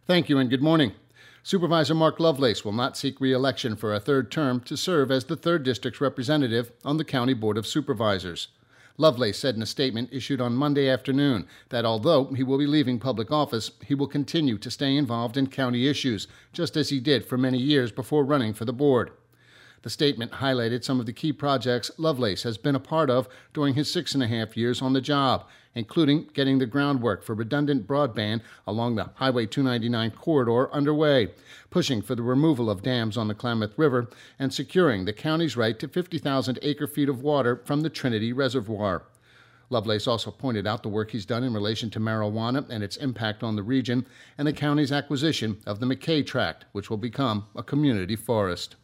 Thank you and good morning. Supervisor Mark Lovelace will not seek re-election for a third term to serve as the 3rd District's representative on the County Board of Supervisors. Lovelace said in a statement issued on Monday afternoon that although he will be leaving public office, he will continue to stay involved in county issues, just as he did for many years before running for the board. The statement highlighted some of the key projects Lovelace has been a part of during his 6.5 years on the job, including getting the groundwork for redundant broadband along the Highway 299 corridor underway, pushing for the removal of dams on the Klamath River, and securing the county's right to 50,000 acre-feet of water from the Trinity Reservoir. Lovelace also pointed out the work he's done in relation to marijuana and its impact on the region, and the county's acquisition of the McKay Tract, which will become a community forest.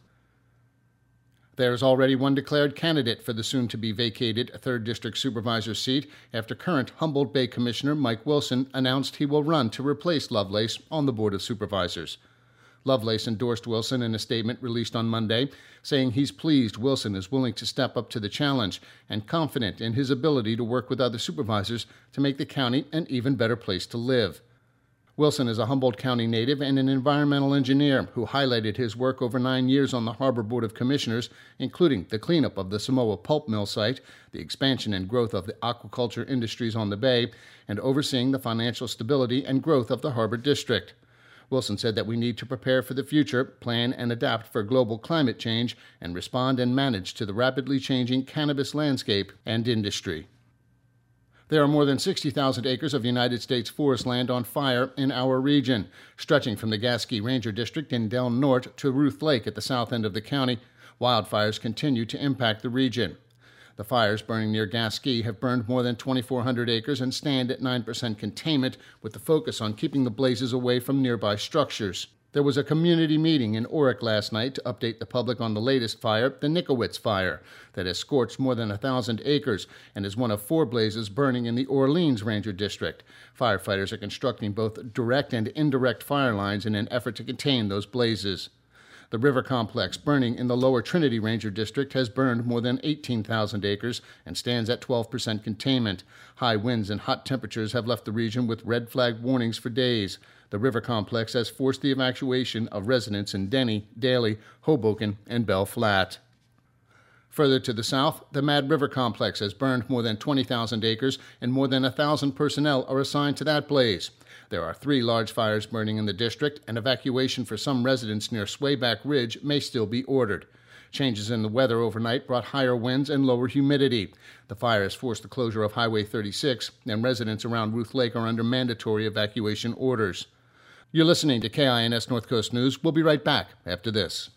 There is already one declared candidate for the soon-to-be vacated 3rd District Supervisor seat after current Humboldt Bay Commissioner Mike Wilson announced he will run to replace Lovelace on the Board of Supervisors. Lovelace endorsed Wilson in a statement released on Monday, saying he's pleased Wilson is willing to step up to the challenge and confident in his ability to work with other supervisors to make the county an even better place to live. Wilson is a Humboldt County native and an environmental engineer who highlighted his work over 9 years on the Harbor Board of Commissioners, including the cleanup of the Samoa pulp mill site, the expansion and growth of the aquaculture industries on the bay, and overseeing the financial stability and growth of the Harbor District. Wilson said that we need to prepare for the future, plan and adapt for global climate change, and respond and manage to the rapidly changing cannabis landscape and industry. There are more than 60,000 acres of United States forest land on fire in our region, stretching from the Gasquet Ranger District in Del Norte to Ruth Lake at the south end of the county. Wildfires continue to impact the region. The fires burning near Gasquet have burned more than 2,400 acres and stand at 9% containment, with the focus on keeping the blazes away from nearby structures. There was a community meeting in Orick last night to update the public on the latest fire, the Nickowitz Fire, that has scorched more than 1,000 acres and is one of 4 blazes burning in the Orleans Ranger District. Firefighters are constructing both direct and indirect fire lines in an effort to contain those blazes. The river complex burning in the Lower Trinity Ranger District has burned more than 18,000 acres and stands at 12% containment. High winds and hot temperatures have left the region with red flag warnings for days. The river complex has forced the evacuation of residents in Denny, Daly, Hoboken, and Bell Flat. Further to the south, the Mad River complex has burned more than 20,000 acres, and more than 1,000 personnel are assigned to that blaze. There are 3 large fires burning in the district, and evacuation for some residents near Swayback Ridge may still be ordered. Changes in the weather overnight brought higher winds and lower humidity. The fires forced the closure of Highway 36, and residents around Ruth Lake are under mandatory evacuation orders. You're listening to KINS North Coast News. We'll be right back after this.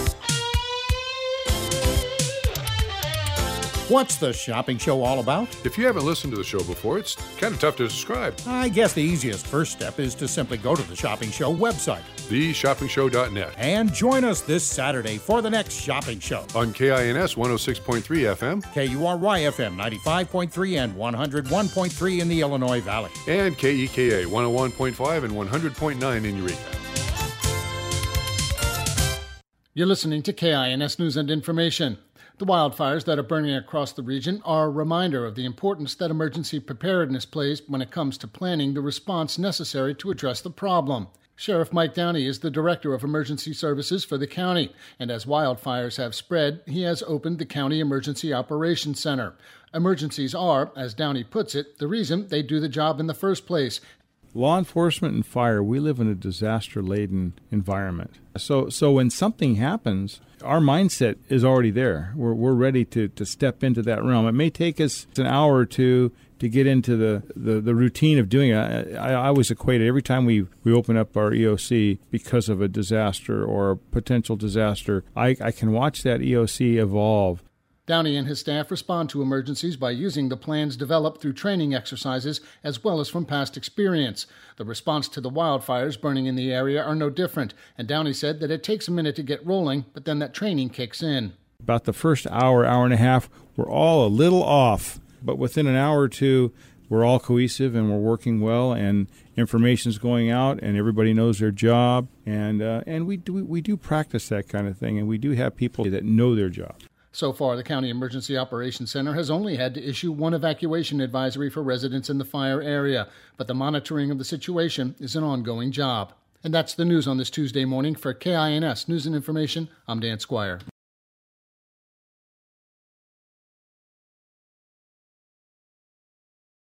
What's the shopping show all about? If you haven't listened to the show before, it's kind of tough to describe. I guess the easiest first step is to simply go to the Shopping Show website, theshoppingshow.net, and join us this Saturday for the next shopping show. On KINS 106.3 FM, KURY FM 95.3 and 101.3 in the Illinois Valley, and KEKA 101.5 and 100.9 in Eureka. You're listening to KINS News and Information. The wildfires that are burning across the region are a reminder of the importance that emergency preparedness plays when it comes to planning the response necessary to address the problem. Sheriff Mike Downey is the Director of Emergency Services for the county, and as wildfires have spread, he has opened the County Emergency Operations Center. Emergencies are, as Downey puts it, the reason they do the job in the first place. Law enforcement and fire, we live in a disaster-laden environment. So when something happens, our mindset is already there. We're ready to step into that realm. It may take us an hour or two to get into the routine of doing it. I always equate it every time we open up our EOC because of a disaster or a potential disaster. I can watch that EOC evolve. Downey and his staff respond to emergencies by using the plans developed through training exercises as well as from past experience. The response to the wildfires burning in the area are no different, and Downey said that it takes a minute to get rolling, but then that training kicks in. About the first hour and a half, we're all a little off, but within an hour or two, we're all cohesive and we're working well, and information's going out, and everybody knows their job, and we do practice that kind of thing, and we do have people that know their job. So far, the County Emergency Operations Center has only had to issue one evacuation advisory for residents in the fire area, but the monitoring of the situation is an ongoing job. And that's the news on this Tuesday morning. For KINS News and Information, I'm Dan Squire.